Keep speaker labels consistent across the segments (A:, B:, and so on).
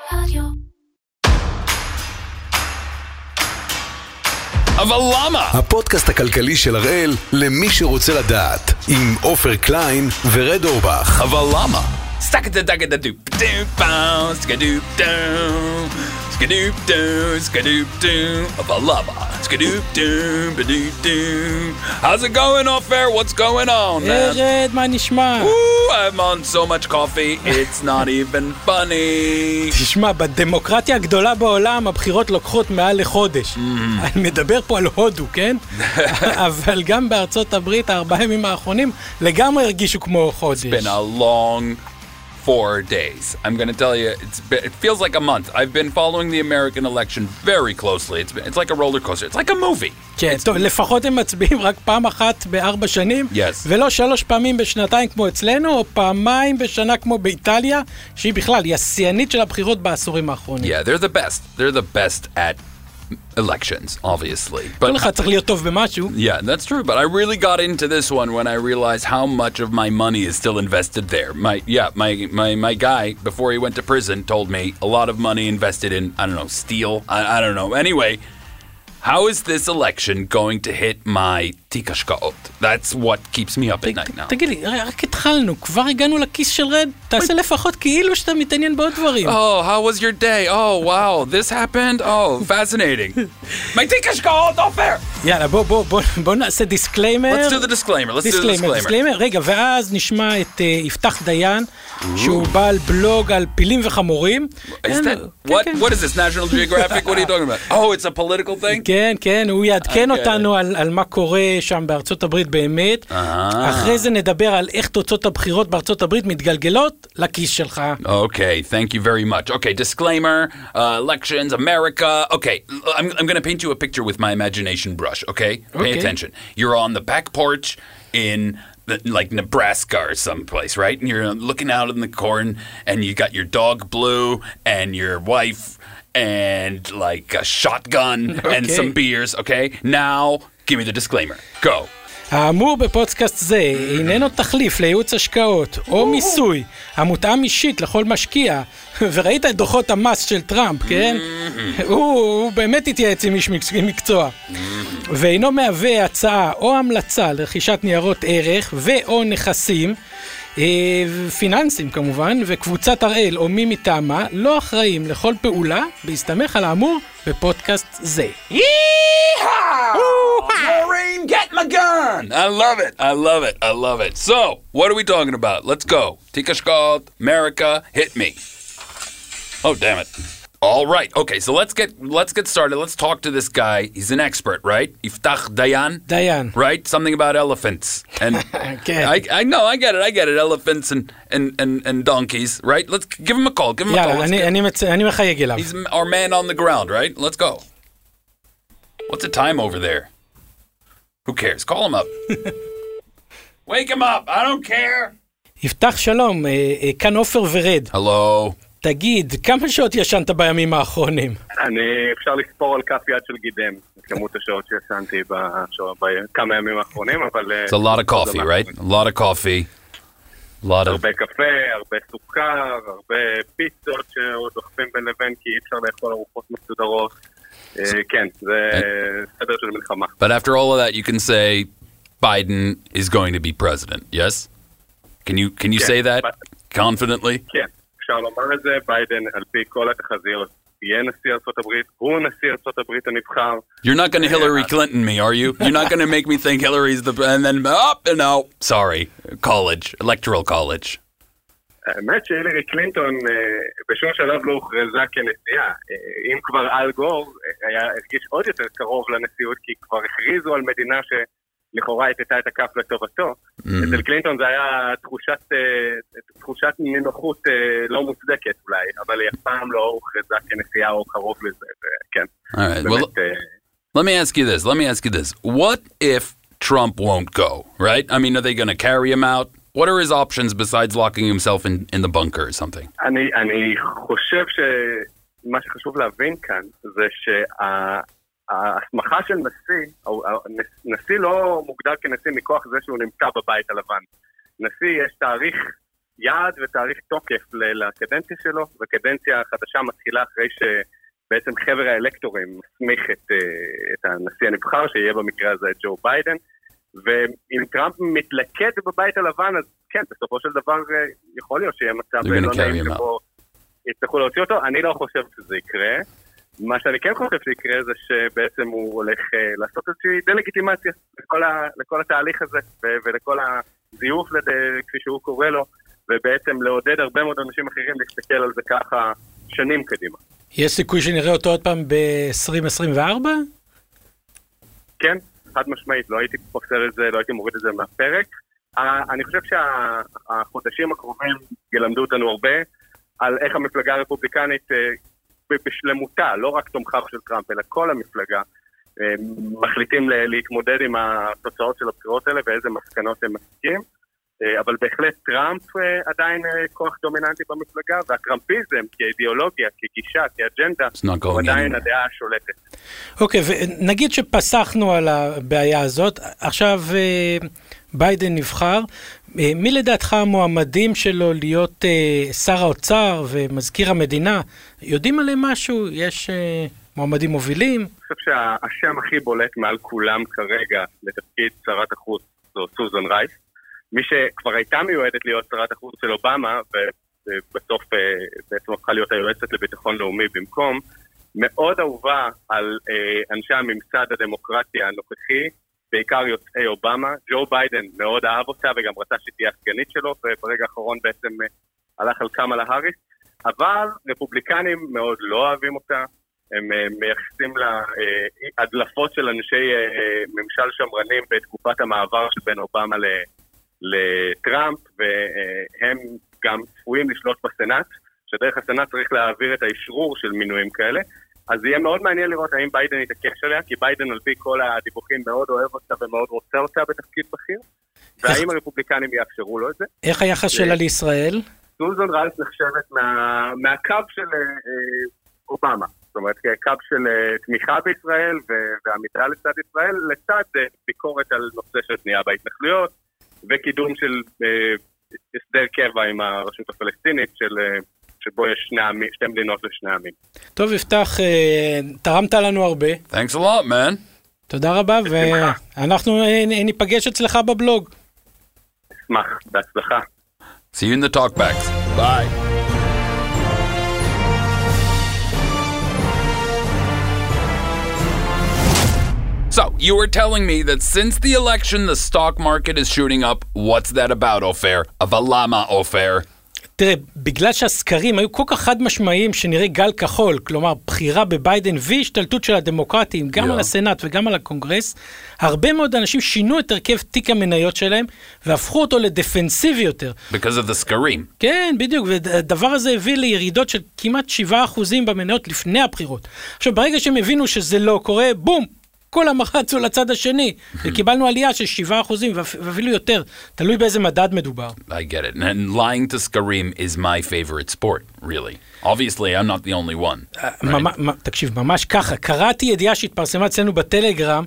A: רדיו.
B: אבל למה?
C: הפודקאסט הכלכלי של הראל למי שרוצה לדעת, עם עופר קליין ורד אורבך.
B: אבל למה? אבל למה? How's it going, Ofer? What's going on, man?
D: רד, מה נשמע?
B: I'm on so much coffee, it's not even funny.
D: תשמע, בדמוקרטיה הגדולה בעולם הבחירות לוקחות מעל לחודש. אני מדבר פה על הודו, כן? אבל גם בארצות הברית 4 ימים האחרונים לגמרי הרגישו כמו חודש.
B: It's been a long 4 days. I'm going to tell you, it feels like a month. I've been following the American election very closely. It's like a roller coaster. It's like a movie.
D: כן, טוב, לפחות הם מצביעים רק פעם אחת ב4 שנים,
B: Yes.
D: ולא 3 פעמים בשנתיים כמו אצלנו, או פעמיים בשנה כמו באיטליה, שהיא בכלל, היא השיאנית של הבחירות בעשורים האחרונים.
B: Yeah, they're the best. They're the best at elections, obviously.
D: כל אחד צריך להיות טוב במשהו.
B: Yeah, that's true. But I really got into this one when I realized how much of my money is still invested there. My guy, before he went to prison, told me a lot of money invested in, I don't know, steel. I don't know. Anyway, how is this election going to hit my תיק השקעות? That's what keeps me up at night now.
D: תגיד לי, רק התחלנו, כבר הגענו לכיס של רד, תעשה לפחות כאילו שאתה מתעניין בעוד דברים.
B: Oh, how was your day? Oh, wow, this happened? Oh, fascinating. My תיק השקעות, Ofer!
D: יאללה, בוא נעשה דיסקליימר.
B: Let's do the disclaimer. Let's do the disclaimer.
D: דיסקליימר. רגע, ואז נשמע את יפתח דיין, שהוא בעל בלוג על פילים וחמורים.
B: Is that, what is this, National Geographic? What are you talking about? Oh, it's a political thing?
D: כן, הוא יעדכן אותנו על מה קורה שם בארצות הברית באמת. אחרי זה נדבר על איך תוצאות הבחירות בארצות הברית מתגלגלות לכיס שלך.
B: Okay, thank you very much. Okay, disclaimer, elections, America. Okay, I'm going to paint you a picture with my imagination brush, okay? Pay attention. You're on the back porch in like Nebraska or someplace, right? And you're looking out in the corn and you got your dog Blue and your wife and like a shotgun and some beers, okay? Now, give me the disclaimer. Go.
D: האמור בפודקאסט זה איננו תחליף לייעוץ השקעות או מיסוי המותאם אישית לכל משקיע. וראית את דוחות המס של טראמפ, כן? הוא באמת התייעץ עם איש מקצוע. ואינו מהווה הצעה או המלצה לרכישת ניירות ערך ואו נכסים פיננסים כמובן, וקבוצת הראל או מי מטעמה לא אחראים לכל פעולה בהסתמך על האמור בפודקאסט זה.
B: Maureen, get my gun! I love it. I love it. I love it. So, what are we talking about? Let's go. תיק השקעות, America, hit me. Oh, damn it. All right. Okay, so let's get started. Let's talk to this guy. He's an expert, right? Yiftach Dayan?
D: Dayan.
B: Right? Something about elephants. And
D: Okay.
B: I know, I get it. Elephants and donkeys, right? Let's give him a call. Give him a call.
D: יאללה, אני מחייג אליו.
B: He's our man on the ground, right? Let's go. What's the time over there? Who cares? Call him up. Wake him up. I don't care.
D: יפתח שלום, כאן עופר ורד.
B: Hello.
D: תגיד, כמה שעות ישנת בימים האחרונים?
E: אפשר לספור על כף יד של גידם, כמות השעות שישנתי בכמה ימים האחרונים, אבל...
B: It's a lot of coffee, right? A lot of coffee.
E: הרבה קפה, הרבה סוכר, הרבה פיצות שדוחפים בין לבין, כי אי אפשר לאכול ארוחות מסודרות. כן, זה סדר של מלחמה.
B: But after all of that, you can say Biden is going to be president, yes? Can you say that confidently?
E: כן, אפשר לומר את זה. ביידן, על פי כל התחזיות, יהיה נשיא ארצות הברית, הוא נשיא ארצות הברית הנבחר.
B: You're not going to Hillary Clinton me, are you? You're not going to make me think Hillary's the... And then, no, sorry, electoral college.
E: האמת שהילרי קלינטון בשום שלב לא הוכרזה כנשיאה. אם כבר אל גור הרגיש עוד יותר קרוב לנשיאות, כי כבר הכריזו על מדינה שלכאורה הייתה את הכף לטובתו. אצל קלינטון זה היה תחושת נינוחות לא מוצדקת אולי, אבל היא אף פעם לא הוכרזה כנשיאה או קרוב לזה. כן.
B: All right, well, let me ask you this. What if Trump won't go, right? I mean, are they going to carry him out? What are his options besides locking himself in the bunker or something?
E: אני חושב שמה שחשוב להבין כאן זה שההסמכה של נשיא לא מוגדר כנשיא מכוח זה שהוא נמצא בבית הלבן. נשיא יש תאריך יעד ותאריך תוקף לקדנציה שלו, וקדנציה החדשה מתחילה אחרי שבעצם חבר האלקטורים מסמיך את הנשיא הנבחר, שיהיה במקרה הזה ג'ו ביידן, ואם טראמפ מתלכד בבית הלבן, אז כן, בסופו של דבר יכול להיות שיהיה מצב לא נעים שבו יצטרכו להוציא אותו. אני לא חושב שזה יקרה. מה שאני כן חושב שיקרה זה שבעצם הוא הולך לעשות איזושהי דה-לגיטימציה לכל התהליך הזה, ולכל הזיוף, כפי שהוא קורא לו, ובעצם לעודד הרבה מאוד אנשים אחרים להסתכל על זה ככה שנים קדימה.
D: יש סיכוי שנראה אותו עוד פעם ב-2024?
E: כן, חד משמעית, לא הייתי פוסר את זה, לא הייתי מוריד את זה מהפרק. אני חושב שהחודשים הקרובים ילמדו אותנו הרבה על איך המפלגה הרפובליקנית בשלמותה, לא רק תומכיו של טראמפ, אלא כל המפלגה, מחליטים להתמודד עם התוצאות של הבחירות האלה ואיזה מסקנות הם מסיקים. אבל בהחלט טראמפ עדיין כוח דומיננטי במפלגה, והטראמפיזם כאידיאולוגיה, כגישה, כאג'נדה, הוא עדיין הדעה השולטת.
D: אוקיי, ונגיד שפסחנו על הבעיה הזאת, עכשיו ביידן נבחר, מי לדעתך המועמדים שלו להיות שר האוצר ומזכיר המדינה, יודעים עליהם משהו? יש מועמדים מובילים?
E: אני חושב שהשם הכי בולט מעל כולם כרגע לתפקיד שרת החוץ זו סוזן רייס, מי שכבר הייתה מיועדת להיות שרת החוץ של אובמה, ובסוף בעצם הפכה להיות היועצת לביטחון לאומי במקום, מאוד אהובה על אנשי הממסד הדמוקרטיה הנוכחי, בעיקר יוצאי אובמה. ג'ו ביידן מאוד אהב אותה וגם רצה שתהיה הסגנית שלו, וברגע האחרון בעצם הלך על קמאלה האריס, אבל רפובליקנים מאוד לא אוהבים אותה, הם מייחסים לה הדלפות של אנשי ממשל שמרנים בתקופת המעבר של בין אובמה לטראמפ, והם גם צפויים לשלוט בסנאט, שדרך הסנאט צריך להעביר את האישרור של מינויים כאלה, אז יהיה מאוד מעניין לראות האם ביידן יתעקש עליה, כי ביידן על פי כל הדיווחים מאוד אוהב אותה ומאוד רוצה אותה בתפקיד בכיר, והאם הרפובליקנים יאפשרו לו את זה. איך
D: היחס שלה לישראל?
E: סוזן רייס נחשבת מהקו של אובמה, זאת אומרת, כקו של תמיכה בישראל והמיטה לצד ישראל, לצד ביקורת על נושא של בנייה בהתנחלויות, וקידום של הסדר קבע עם הרשות הפלסטינית, שבו יש שתי מדינות לשני עמים.
D: טוב, יפתח, תרמת לנו הרבה.
B: Thanks a lot, man.
D: תודה רבה, ואנחנו ניפגש אצלך בבלוג.
E: אשמח, בהצלחה.
B: See you in the talkbacks. Bye. So, you were telling me that since the election, the stock market is shooting up. What's that about, Ofer? Avalama, Ofer.
D: תראה, בגלל שהסקרים היו כל כך חד משמעיים שנראה גל כחול, כלומר בחירה בביידן והשתלטות של הדמוקרטים, גם על הסנאט וגם על הקונגרס, הרבה מאוד אנשים שינו את הרכב תיק המניות שלהם, והפכו אותו לדפנסיבי יותר.
B: Because of the סקרים.
D: כן, בדיוק, והדבר הזה הביא לירידות של כמעט 7% במניות לפני הבחירות. עכשיו, ברגע שהם הבינו שזה לא קורה, בום! כל המחצו לצד השני, וקיבלנו עלייה של 7% ואפילו יותר, תלוי באיזה מדד מדובר.
B: I get it. And lying to סקרים is my favorite sport, really. Obviously, I'm not the only one.
D: תקשיב, ממש ככה, קראתי ידיעה שהתפרסמה אצלנו בטלגרם,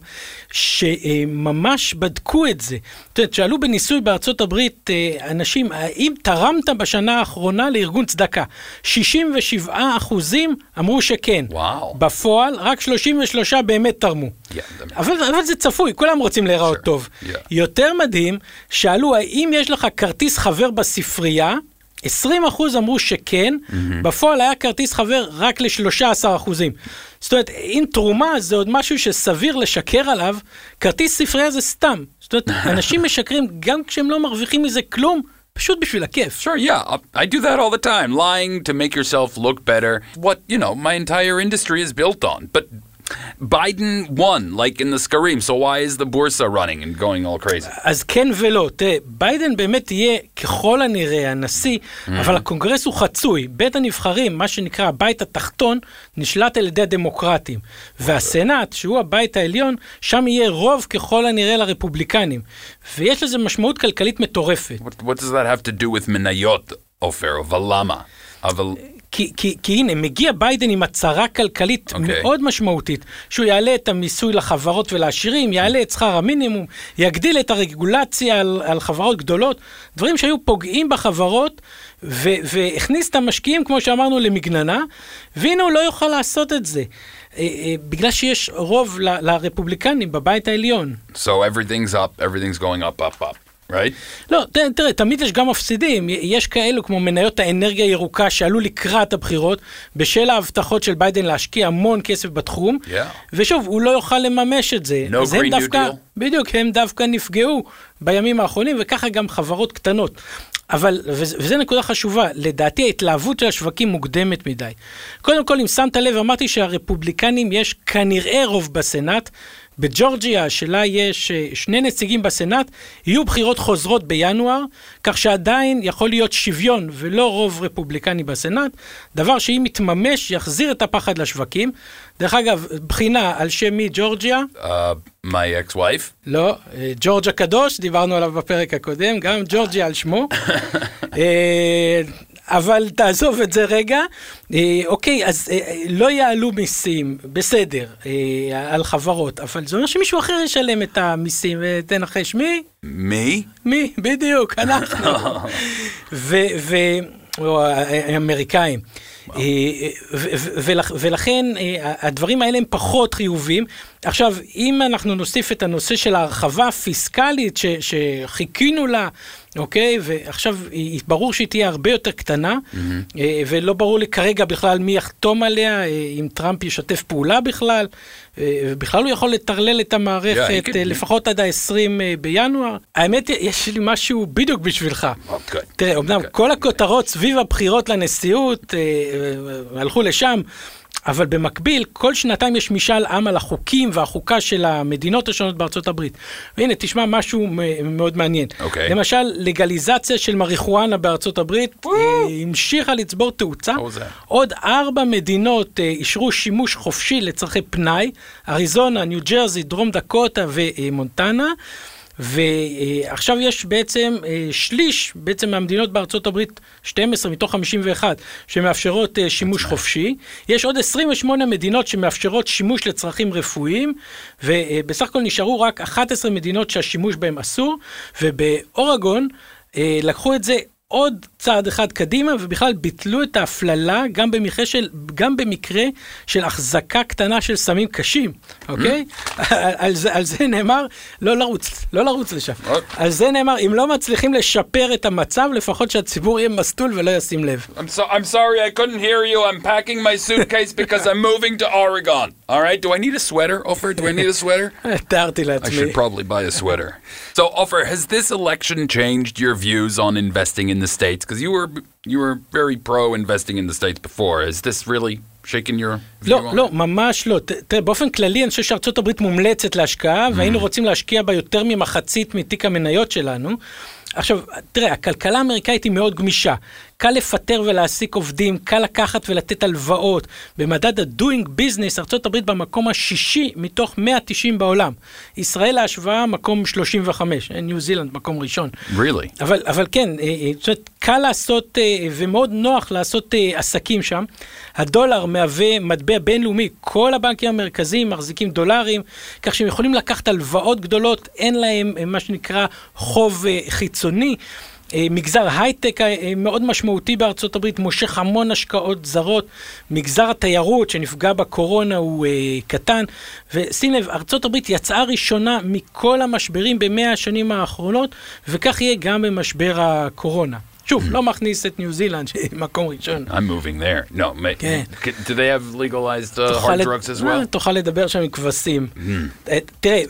D: שממש בדקו את זה. זאת אומרת, שאלו בניסוי בארצות הברית אנשים, האם תרמת בשנה האחרונה לארגון צדקה? 67% אמרו שכן.
B: וואו.
D: בפועל, רק 33 באמת תרמו. אבל זה צפוי, כולם רוצים להיראות טוב. יותר מדהים, שאלו, האם יש לך כרטיס חבר בספרייה? 20% אמרו שכן, בפועל היה כרטיס חבר רק ל13%. זאת אומרת, אם תרומה זה עוד משהו שסביר לשקר עליו, כרטיס ספרייה זה סתם. זאת אומרת, אנשים משקרים גם כשהם לא מרוויחים מזה כלום, פשוט בשביל הכיף.
B: Sure, yeah, I do that all the time, lying to make yourself look better. What, my entire industry is built on. But Biden won, like in the סקרים, so why is the Bursa running and going all crazy?
D: אז כן ולא, תראה, ביידן באמת יהיה ככל הנראה הנשיא, אבל הקונגרס הוא חצוי. בית הנבחרים, מה שנקרא הבית התחתון, נשלט על ידי הדמוקרטים. והסנאט, שהוא הבית העליון, שם יהיה רוב ככל הנראה לרפובליקנים. ויש לזה משמעות כלכלית מטורפת.
B: What does that have to do with מניות, Ofer, ולמה? אבל...
D: כי הנה, מגיע ביידן עם הצהרה כלכלית מאוד משמעותית, שהוא יעלה את המיסוי לחברות ולעשירים, יעלה את שכר המינימום, יגדיל את הרגולציה על חברות גדולות, דברים שהיו פוגעים בחברות, והכניס את המשקיעים, כמו שאמרנו, למגננה, והנה הוא לא יוכל לעשות את זה. בגלל שיש רוב לרפובליקנים בבית העליון.
B: So everything's up, everything's going up, up, up, right?
D: לא, תראה, תמיד יש גם מפסידים. יש כאלו כמו מניות האנרגיה הירוקה שעלו לקראת הבחירות, בשל ההבטחות של ביידן להשקיע המון כסף בתחום, ושוב, הוא לא יוכל לממש את זה.
B: No green new deal.
D: בדיוק, הם דווקא נפגעו בימים האחרונים, וככה גם חברות קטנות. אבל, וזה נקודה חשובה, לדעתי ההתלהבות של השווקים מוקדמת מדי. קודם כל, אם שמת לב, אמרתי שהרפובליקנים יש כנראה רוב בסנאט, בג'ורג'יה, שלה יש 2 נציגים בסנאט, יהיו בחירות חוזרות בינואר, כך שעדיין יכול להיות שוויון ולא רוב רפובליקני בסנאט, דבר שאם מתממש יחזיר את הפחד לשווקים. דרך אגב, בחינה על שם מי ג'ורג'יה?
B: My ex-wife?
D: לא, ג'ורג' הקדוש, דיברנו עליו בפרק הקודם, גם ג'ורג'יה על שמו. אבל תעזוב את זה רגע. אוקיי, אז לא יעלו מיסים, בסדר, על חברות, אבל זה אומר שמישהו אחר ישלם את המיסים, ותנחש מי?
B: מי?
D: מי, בדיוק, אנחנו. האמריקאים. ולכן הדברים האלה הם פחות חיובים. עכשיו, אם אנחנו נוסיף את הנושא של ההרחבה הפיסקלית שחיכינו לה, אוקיי, ועכשיו ברור שהיא תהיה הרבה יותר קטנה, ולא ברור לי כרגע בכלל מי יחתום עליה, אם טראמפ ישתף פעולה בכלל, ובכלל הוא יכול לטרלל את המערכת לפחות עד ה-20 בינואר. האמת, יש לי משהו בדיוק בשבילך. תראה, אמנם כל הכותרות סביב הבחירות לנשיאות הלכו לשם, אבל במקביל, כל שנתיים יש משאל עם על החוקים והחוקה של המדינות השונות בארצות הברית. והנה, תשמע משהו מאוד מעניין. למשל, לגליזציה של מריחואנה בארצות הברית, המשיכה לצבור תאוצה. עוד 4 מדינות אישרו שימוש חופשי לצרכי פנאי, אריזונה, ניו ג'רזי, דרום דקוטה ומונטנה, ועכשיו יש בעצם שליש בעצם מהמדינות בארצות הברית, 12 מתוך 51, שמאפשרות שימוש חופשי. יש עוד 28 מדינות שמאפשרות שימוש לצרכים רפואיים, ובסך הכל נשארו רק 11 מדינות שהשימוש בהם אסור, ובאורגון לקחו את זה עוד צעד אחד קדימה, ובכלל ביטלו את ההפללה גם במקרה של החזקה קטנה של סמים קשים, אוקיי? על זה נאמר, לא לרוץ לשם. על זה נאמר, אם לא מצליחים לשפר את המצב, לפחות שהציבור יהיה מסטול ולא ישים לב.
B: I'm sorry, I couldn't hear you. I'm packing my suitcase because I'm moving to Oregon. All right, do I need a sweater, Ofer? Do I need a sweater?
D: תארתי לעצמי.
B: I should probably buy a sweater. So, Ofer, has this election changed your views on investing in the States? Because you were very pro investing in the States before. Is this really shaking your view on it?
D: לא, ממש לא. תראה, באופן כללי, אני חושב שארצות הברית מומלצת להשקעה, והיינו רוצים להשקיע בה יותר ממחצית מתיק המניות שלנו. עכשיו, תראה, הכלכלה האמריקאית היא מאוד גמישה. קל לפטר ולהעסיק עובדים, קל לקחת ולתת הלוואות. במדד ה-Doing Business, ארצות הברית במקום השישי מתוך 190 בעולם. ישראל ההשוואה מקום 35, ניו זילנד מקום ראשון.
B: Really?
D: אבל כן, זאת אומרת, קל לעשות ומאוד נוח לעשות עסקים שם. הדולר מהווה מטבע בינלאומי, כל הבנקים המרכזיים מחזיקים דולרים, כך שהם יכולים לקחת הלוואות גדולות, אין להם מה שנקרא חוב חיצוני. מגזר הייטק מאוד משמעותי בארצות הברית, מושך המון השקעות זרות, מגזר התיירות שנפגע בקורונה הוא קטן, ושים לב, ארצות הברית יצאה ראשונה מכל המשברים ב100 השנים האחרונות, וכך יהיה גם במשבר הקורונה. שוב, לא מכניס את ניו זילנד, שהיא מקום ראשון.
B: I'm moving there. No, do they have legalized hard drugs as well?
D: תוכל לדבר שם עם כבשים. תראה,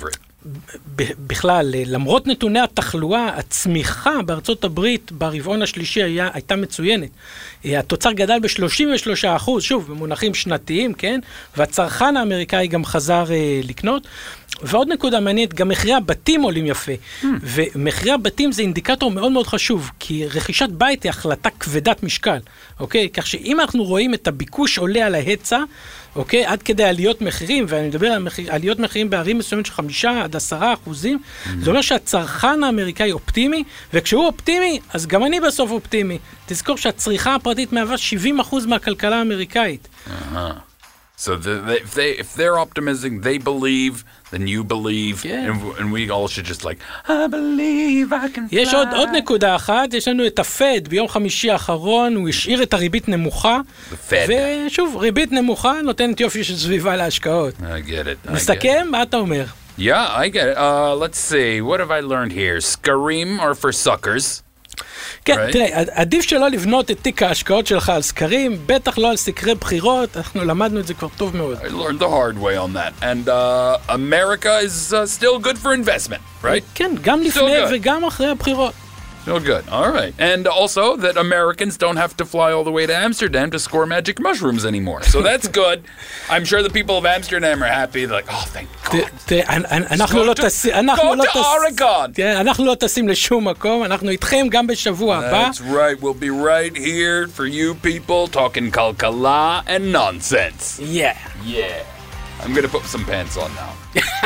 D: בכלל, למרות נתוני התחלואה, הצמיחה בארצות הברית ברבעון השלישי הייתה מצוינת. התוצר גדל ב-33%, שוב, במונחים שנתיים, כן? והצרכן האמריקאי גם חזר לקנות. ועוד נקודה מעניינת, גם מחירי הבתים עולים יפה. ומחירי הבתים זה אינדיקטור מאוד מאוד חשוב, כי רכישת בית היא החלטה כבדת משקל, אוקיי? כך שאם אנחנו רואים את הביקוש עולה על ההיצע, אוקיי? עד כדי עליות מחירים, ואני מדבר על עליות מחירים בערים מסוימת של 5-10%, עד 10%, זה אומר שהצרכן האמריקאי אופטימי, וכשהוא אופטימי, אז גם אני בסוף אופטימי. תזכור שהצריכה הפרטית מהווה 70% מהכלכלה האמריקאית.
B: So if they're optimistic, they believe, then you believe, and we all should just like, I believe I can fly.
D: יש עוד נקודה אחת, יש לנו את הפד ביום חמישי האחרון, הוא השאיר את הריבית נמוכה, ושוב, ריבית נמוכה נותנת יופי של סביבה להשקעות.
B: I get it.
D: נסתכם? מה אתה אומר?
B: Yeah, I get it. Let's see, what have I learned here? סקרים are for suckers.
D: כן, תראה, עדיף שלא לבנות את תיק ההשקעות שלך על סקרים, בטח לא על סקרי בחירות, אנחנו למדנו את זה כבר טוב מאוד.
B: I learned the hard way on that. And America is still good for investment, right?
D: כן, גם לפני וגם אחרי הבחירות.
B: Still good. All right. And also that Americans don't have to fly all the way to Amsterdam to score magic mushrooms anymore. So that's good. I'm sure the people of Amsterdam are happy. They're like, oh, thank God. Go to Oregon.
D: אנחנו לא טסים לשום מקום, אנחנו איתכם גם בשבוע הבא.
B: That's right. We'll be right here for you people talking kalkala and nonsense.
D: Yeah.
B: I'm going to put some pants on now.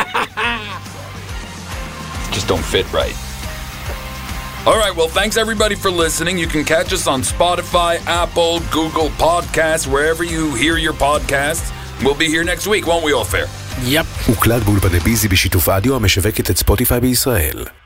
B: Just don't fit right. All right, well, thanks everybody for listening. You can catch us on Spotify, Apple, Google Podcasts, wherever you hear your podcasts. We'll be here next week, won't we, Ofer?
D: Yep.
C: הוקלט באולפני ביזי בשיתוף אדיו המשווקת את ספוטיפיי בישראל.